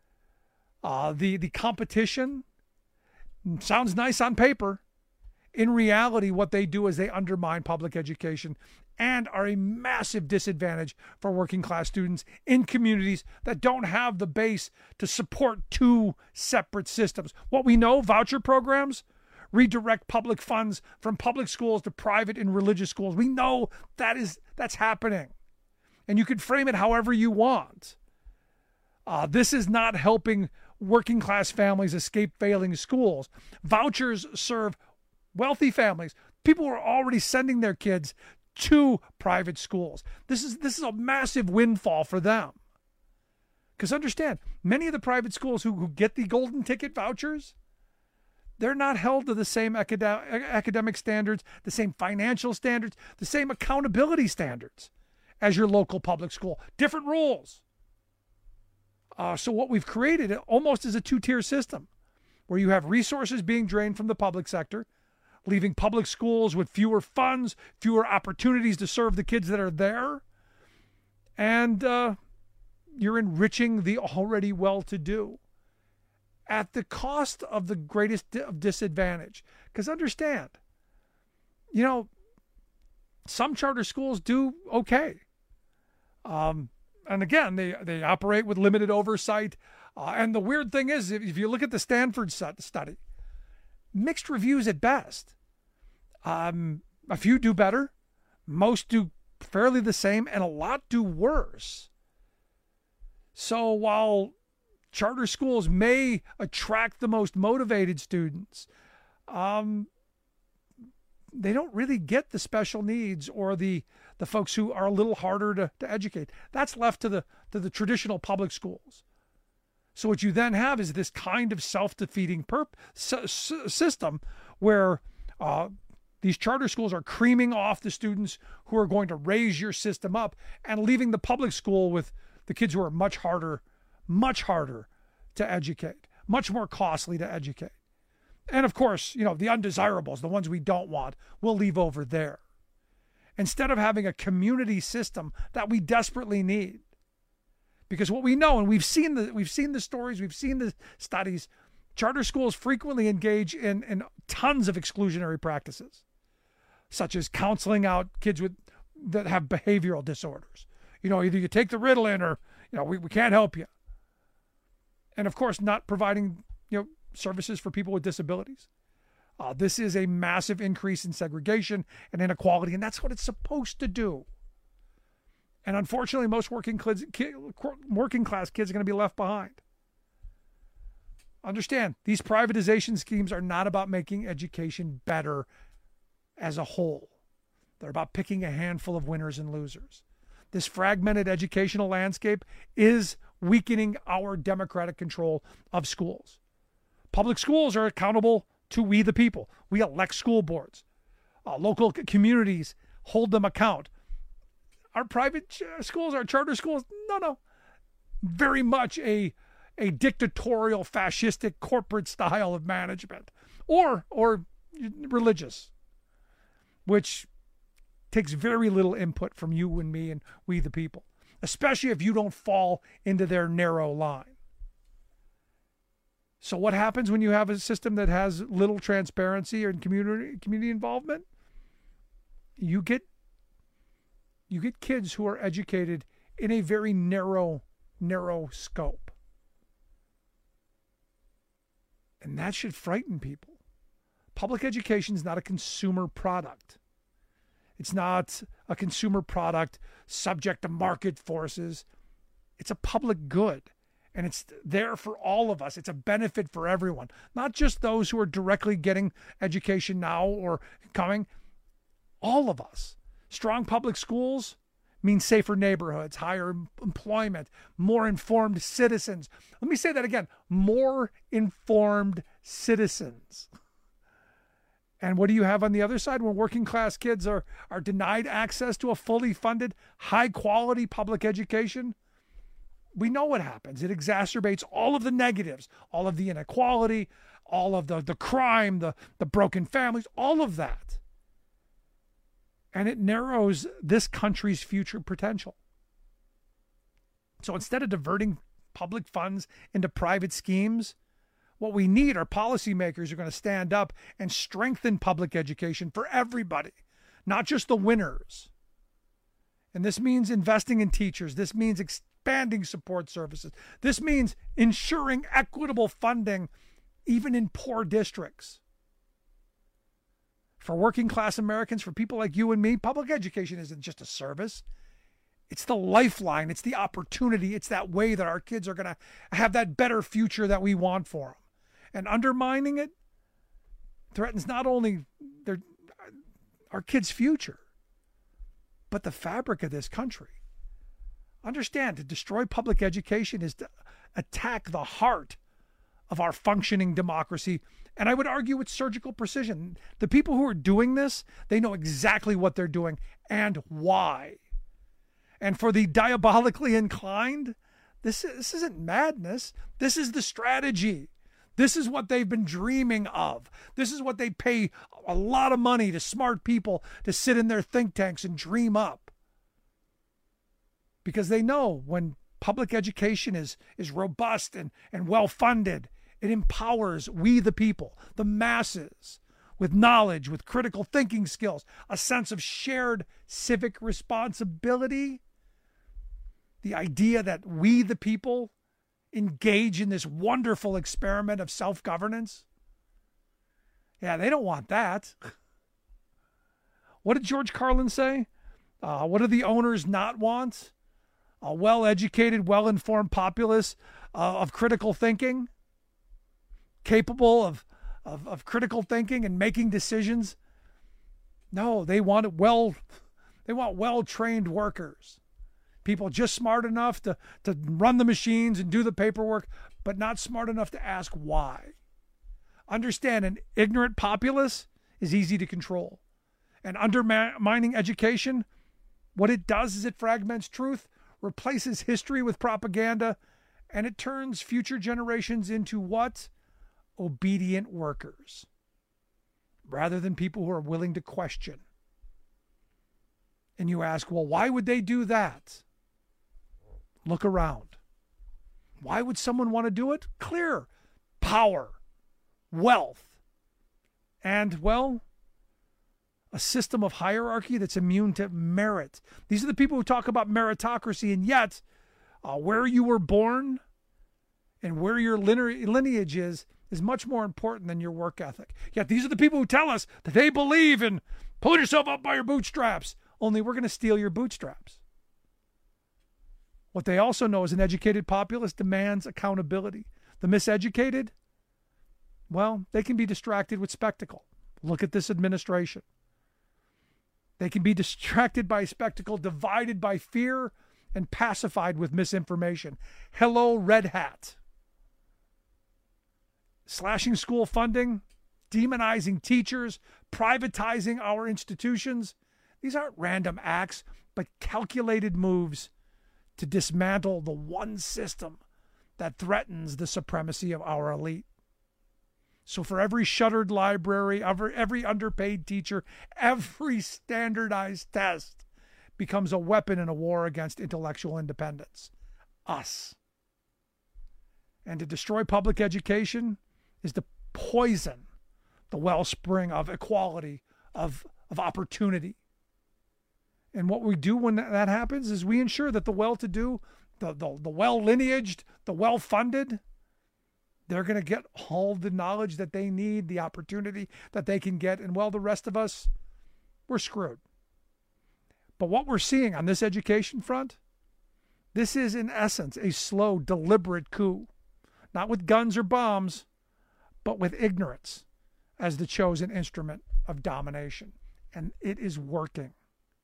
uh, the, the competition sounds nice on paper. In reality, what they do is they undermine public education and are a massive disadvantage for working class students in communities that don't have the base to support two separate systems. What we know, voucher programs redirect public funds from public schools to private and religious schools. We know that is that's happening. And you can frame it however you want. Uh, this is not helping working class families escape failing schools. Vouchers serve wealthy families, people who are already sending their kids to private schools. This is this is a massive windfall for them. Because understand, many of the private schools who, who get the golden ticket vouchers, they're not held to the same academic, academic standards, the same financial standards, the same accountability standards as your local public school. Different rules. Uh, so what we've created almost is a two-tier system where you have resources being drained from the public sector, leaving public schools with fewer funds, fewer opportunities to serve the kids that are there. And uh, you're enriching the already well-to-do at the cost of the greatest di- of disadvantage. Because understand, you know, some charter schools do okay. Um, and again, they, they operate with limited oversight. Uh, and the weird thing is, if, if you look at the Stanford study, mixed reviews at best. Um, a few do better. Most do fairly the same, and a lot do worse. So while charter schools may attract the most motivated students, um, they don't really get the special needs or the the folks who are a little harder to, to educate. That's left to the to the traditional public schools. So what you then have is this kind of self-defeating perp- s- system where uh, these charter schools are creaming off the students who are going to raise your system up and leaving the public school with the kids who are much harder, much harder to educate, much more costly to educate. And of course, you know, the undesirables, the ones we don't want, we'll leave over there. Instead of having a community system that we desperately need. Because what we know, and we've seen the we've seen the stories, we've seen the studies, charter schools frequently engage in, in tons of exclusionary practices, such as counseling out kids with that have behavioral disorders. You know, either you take the Ritalin or, you know, we, we can't help you. And of course, not providing, you know, services for people with disabilities. Uh, this is a massive increase in segregation and inequality, and that's what it's supposed to do. And unfortunately, most working kids, working class kids are going to be left behind. Understand, these privatization schemes are not about making education better as a whole. They're about picking a handful of winners and losers. This fragmented educational landscape is weakening our democratic control of schools. Public schools are accountable to we the people. We elect school boards. Uh, local communities hold them account. Our private ch- schools, our charter schools, no, no. Very much a, a dictatorial, fascistic, corporate style of management. Or, or religious, which takes very little input from you and me and we the people, especially if you don't fall into their narrow line. So what happens when you have a system that has little transparency and community community involvement? You get you get kids who are educated in a very narrow, narrow scope. And that should frighten people. Public education is not a consumer product. It's not a consumer product subject to market forces. It's a public good, and it's there for all of us. It's a benefit for everyone, not just those who are directly getting education now or coming. All of us. Strong public schools means safer neighborhoods, higher employment, more informed citizens. Let me say that again, more informed citizens. And what do you have on the other side when working class kids are, are denied access to a fully funded, high quality public education? We know what happens. It exacerbates all of the negatives, all of the inequality, all of the, the crime, the, the broken families, all of that. And it narrows this country's future potential. So instead of diverting public funds into private schemes, what we need are policymakers who are going to stand up and strengthen public education for everybody, not just the winners. And this means investing in teachers. This means expanding support services. This means ensuring equitable funding even in poor districts. For working class Americans, for people like you and me, public education isn't just a service. It's the lifeline. It's the opportunity. It's that way that our kids are going to have that better future that we want for them. And undermining it threatens not only their, our kids' future, but the fabric of this country. Understand, to destroy public education is to attack the heart of our functioning democracy. And I would argue with surgical precision. The people who are doing this, they know exactly what they're doing and why. And for the diabolically inclined, this, this isn't madness. This is the strategy. This is what they've been dreaming of. This is what they pay a lot of money to smart people to sit in their think tanks and dream up. Because they know when public education is, is robust and, and well-funded, it empowers we the people, the masses, with knowledge, with critical thinking skills, a sense of shared civic responsibility. The idea that we the people engage in this wonderful experiment of self-governance. Yeah, they don't want that. What did George Carlin say? Uh, what do the owners not want? A well-educated, well-informed populace uh, of critical thinking, capable of, of, of critical thinking and making decisions. No, they want well, they want well-trained workers. People just smart enough to, to run the machines and do the paperwork, but not smart enough to ask why. Understand, an ignorant populace is easy to control. And undermining education, what it does is it fragments truth, replaces history with propaganda, and it turns future generations into what? Obedient workers, rather than people who are willing to question. And you ask, well, why would they do that? Look around. Why would someone want to do it? Clear. Power, wealth, and, well, a system of hierarchy that's immune to merit. These are the people who talk about meritocracy, and yet uh, where you were born and where your lineage is is much more important than your work ethic. Yet these are the people who tell us that they believe in pull yourself up by your bootstraps, only we're going to steal your bootstraps. What they also know is an educated populace demands accountability. The miseducated, well, they can be distracted with spectacle. Look at this administration. They can be distracted by spectacle, divided by fear, and pacified with misinformation. Hello, Red Hat. Slashing school funding, demonizing teachers, privatizing our institutions. These aren't random acts, but calculated moves to dismantle the one system that threatens the supremacy of our elite. So for every shuttered library, every, every underpaid teacher, every standardized test becomes a weapon in a war against intellectual independence. Us. And to destroy public education is to poison the wellspring of equality, of, of opportunity. And what we do when that happens is we ensure that the well-to-do, the, the, the well-lineaged, the well-funded, they're going to get all the knowledge that they need, the opportunity that they can get. And while the rest of us, we're screwed. But what we're seeing on this education front, this is in essence a slow, deliberate coup. Not with guns or bombs, but with ignorance as the chosen instrument of domination. And it is working.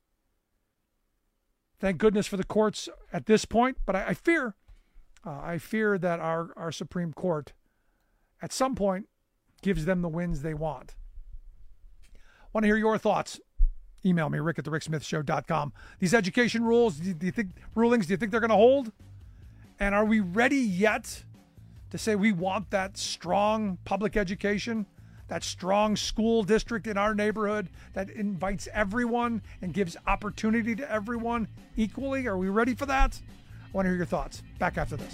Thank goodness for the courts at this point, but I, I fear, uh, I fear that our, our Supreme Court at some point gives them the wins they want. Want to hear your thoughts? Email me, rick at the rick smith show dot com. These education rules, do you, do you think, rulings, do you think they're going to hold? And are we ready yet to say we want that strong public education, that strong school district in our neighborhood that invites everyone and gives opportunity to everyone equally? Are we ready for that? I want to hear your thoughts. Back after this.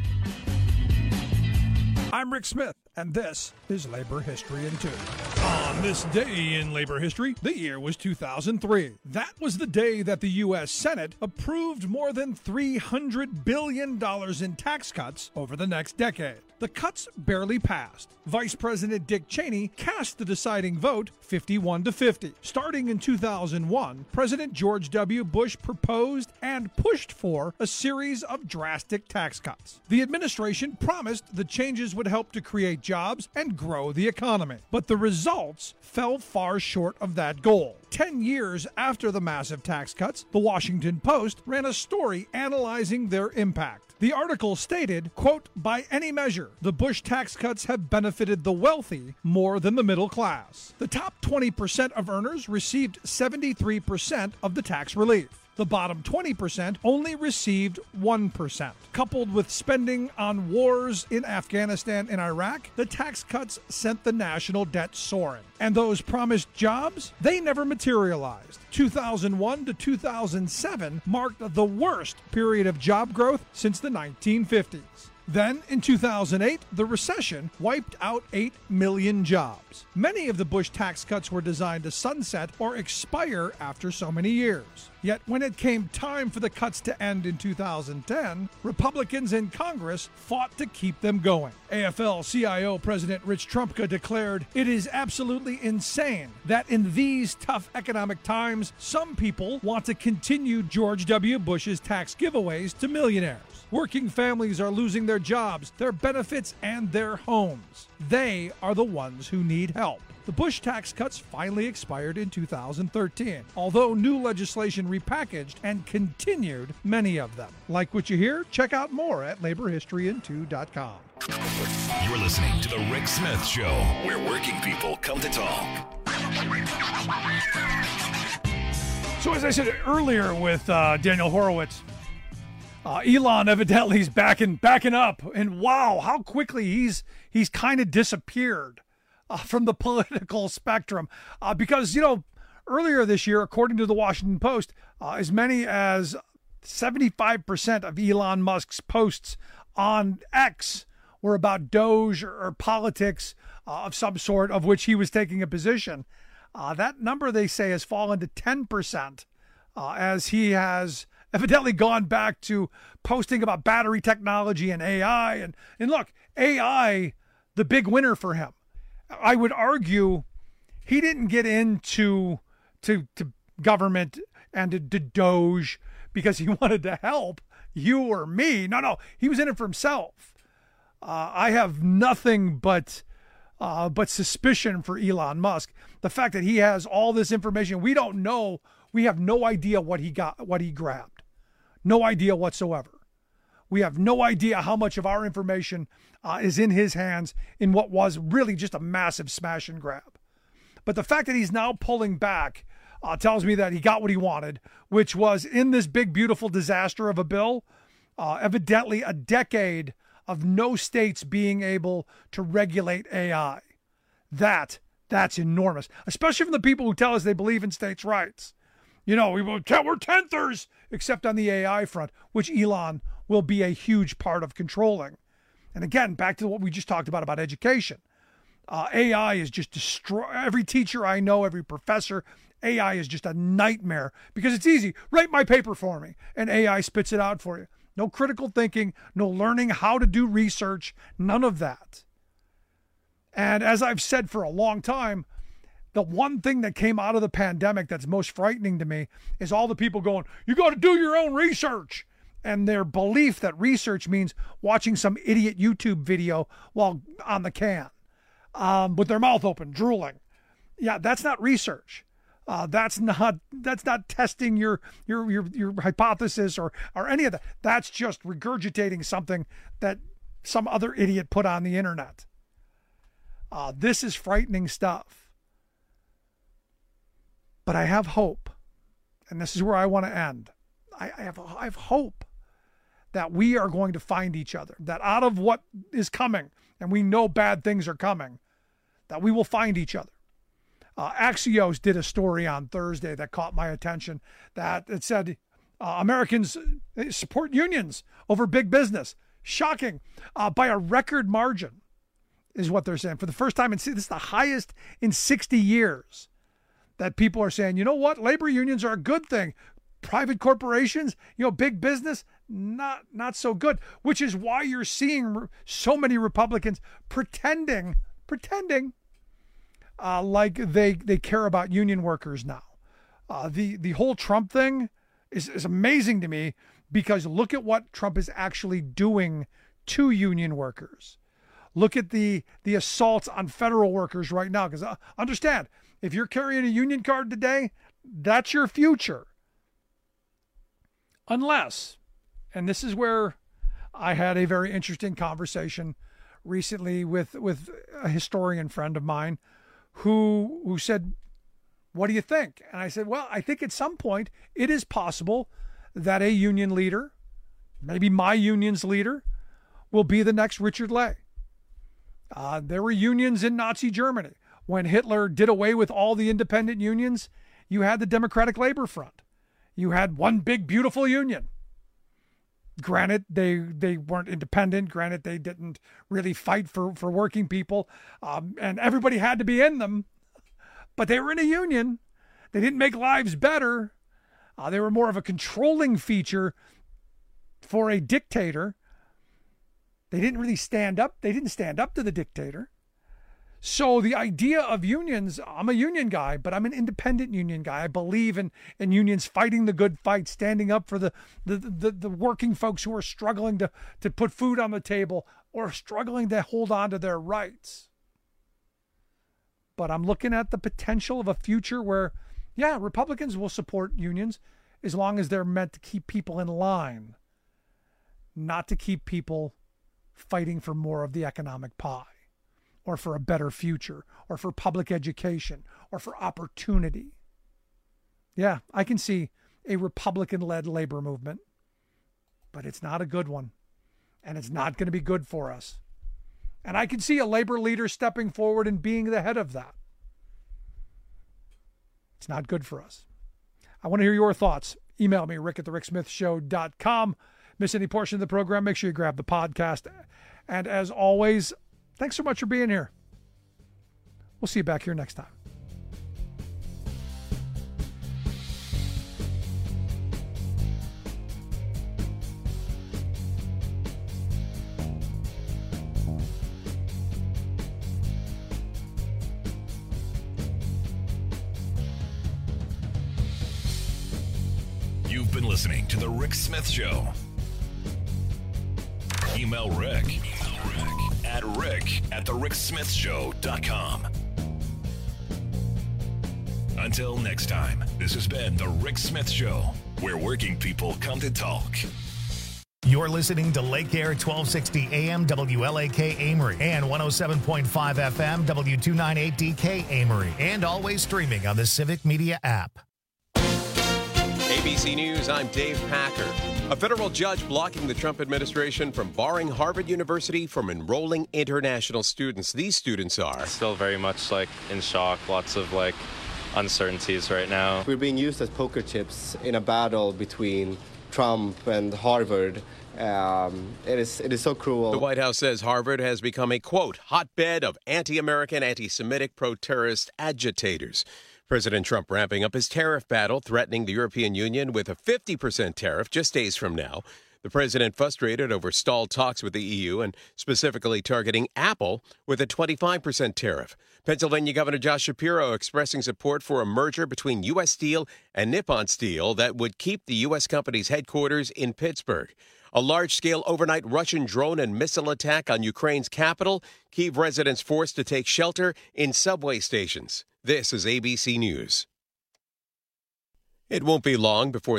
I'm Rick Smith, and this is Labor History in Two. On this day in labor history, the year was two thousand three. That was the day that the U S Senate approved more than three hundred billion dollars in tax cuts over the next decade. The cuts barely passed. Vice President Dick Cheney cast the deciding vote fifty-one to fifty. Starting in two thousand one, President George W. Bush proposed and pushed for a series of drastic tax cuts. The administration promised the changes would help to create jobs and grow the economy. But the results fell far short of that goal. Ten years after the massive tax cuts, the Washington Post ran a story analyzing their impact. The article stated, quote, "By any measure, the Bush tax cuts have benefited the wealthy more than the middle class. The top twenty percent of earners received seventy-three percent of the tax relief. The bottom twenty percent only received one percent. Coupled with spending on wars in Afghanistan and Iraq, the tax cuts sent the national debt soaring. And those promised jobs, they never materialized. two thousand one to two thousand seven marked the worst period of job growth since the nineteen fifties. Then, in two thousand eight, the recession wiped out eight million jobs. Many of the Bush tax cuts were designed to sunset or expire after so many years. Yet, when it came time for the cuts to end in two thousand ten, Republicans in Congress fought to keep them going. A F L C I O President Rich Trumka declared, "It is absolutely insane that in these tough economic times, some people want to continue George W. Bush's tax giveaways to millionaires. Working families are losing their jobs, their benefits, and their homes. They are the ones who need help." The Bush tax cuts finally expired in two thousand thirteen, although new legislation repackaged and continued many of them. Like what you hear? Check out more at labor history in two dot com. You're listening to The Rick Smith Show, where working people come to talk. So as I said earlier with uh, Daniel Horowitz, Uh, Elon evidently is backing backing up, and wow, how quickly he's he's kind of disappeared uh, from the political spectrum. Uh, because, you know, earlier this year, according to the Washington Post, uh, as many as seventy-five percent of Elon Musk's posts on X were about Doge or, or politics uh, of some sort, of which he was taking a position. Uh, that number, they say, has fallen to ten percent uh, as he has evidently gone back to posting about battery technology and A I. And, and look, A I, the big winner for him. I would argue he didn't get into to, to government and to, to Doge because he wanted to help you or me. No, no, he was in it for himself. Uh, I have nothing but uh, but suspicion for Elon Musk. The fact that he has all this information, we don't know. We have no idea what he got, what he grabbed. No idea whatsoever. We have no idea how much of our information uh, is in his hands in what was really just a massive smash and grab. But the fact that he's now pulling back uh, tells me that he got what he wanted, which was in this big, beautiful disaster of a bill, uh, evidently a decade of no states being able to regulate A I. That, that's enormous, especially from the people who tell us they believe in states' rights. You know, we will tell we're tenthers, except on the A I front, which Elon will be a huge part of controlling. And again, back to what we just talked about, about education. Uh, A I is just destroy every teacher I know, every professor. A I is just a nightmare because it's easy. Write my paper for me, and A I spits it out for you. No critical thinking, no learning how to do research, none of that. And as I've said for a long time, the one thing that came out of the pandemic that's most frightening to me is all the people going, you got to do your own research. And their belief that research means watching some idiot YouTube video while on the can um, with their mouth open, drooling. Yeah, that's not research. Uh, that's not that's not testing your your your your hypothesis or or any of that. That's just regurgitating something that some other idiot put on the internet. Uh, this is frightening stuff. But I have hope, and this is where I want to end. I, I have I have hope that we are going to find each other. That out of what is coming, and we know bad things are coming, that we will find each other. Uh, Axios did a story on Thursday that caught my attention that it said uh, Americans support unions over big business. Shocking. Uh, by a record margin is what they're saying. For the first time, in, this is the highest in sixty years that people are saying, you know what, labor unions are a good thing. Private corporations, you know, big business, not not so good, which is why you're seeing so many Republicans pretending, pretending Uh, like they they care about union workers now. Uh, the the whole Trump thing is, is amazing to me because look at what Trump is actually doing to union workers. Look at the the assaults on federal workers right now. Because uh, understand, if you're carrying a union card today, that's your future. Unless, and this is where I had a very interesting conversation recently with with a historian friend of mine who who said, what do you think? And I said, well, I think at some point it is possible that a union leader, maybe my union's leader, will be the next Richard Ley. Uh, there were unions in Nazi Germany. When Hitler did away with all the independent unions, you had the Democratic Labor Front. You had one big, beautiful union. Granted, they they weren't independent. Granted, they didn't really fight for, for working people. Um, and everybody had to be in them. But they were in a union. They didn't make lives better. Uh, they were more of a controlling feature for a dictator. They didn't really stand up. They didn't stand up to the dictator. So the idea of unions, I'm a union guy, but I'm an independent union guy. I believe in, in unions fighting the good fight, standing up for the, the, the, the working folks who are struggling to, to put food on the table or struggling to hold on to their rights. But I'm looking at the potential of a future where, yeah, Republicans will support unions as long as they're meant to keep people in line, not to keep people fighting for more of the economic pie, or for a better future, or for public education, or for opportunity. Yeah, I can see a Republican-led labor movement, but it's not a good one, and it's not going to be good for us. And I can see a labor leader stepping forward and being the head of that. It's not good for us. I want to hear your thoughts. Email me, rick at the rick smith show dot com. Miss any portion of the program, make sure you grab the podcast. And as always, thanks so much for being here. We'll see you back here next time. You've been listening to The Rick Smith Show. Email Rick, Email Rick at rick Rick at the rick smith show dot com. Until next time, this has been The Rick Smith Show, where working people come to talk. You're listening to Lake Air twelve sixty A M W L A K Amory and one oh seven point five F M W two ninety-eight D K Amory, and always streaming on the Civic Media app. A B C News, I'm Dave Packer. A federal judge blocking the Trump administration from barring Harvard University from enrolling international students. These students are still very much like in shock, lots of like uncertainties right now. We're being used as poker chips in a battle between Trump and Harvard. Um, it is it is so cruel. The White House says Harvard has become a, quote, hotbed of anti-American, anti-Semitic, pro-terrorist agitators. President Trump ramping up his tariff battle, threatening the European Union with a fifty percent tariff just days from now. The president frustrated over stalled talks with the E U and specifically targeting Apple with a twenty-five percent tariff. Pennsylvania Governor Josh Shapiro expressing support for a merger between U S Steel and Nippon Steel that would keep the U S company's headquarters in Pittsburgh. A large-scale overnight Russian drone and missile attack on Ukraine's capital. Kyiv residents forced to take shelter in subway stations. This is A B C News. It won't be long before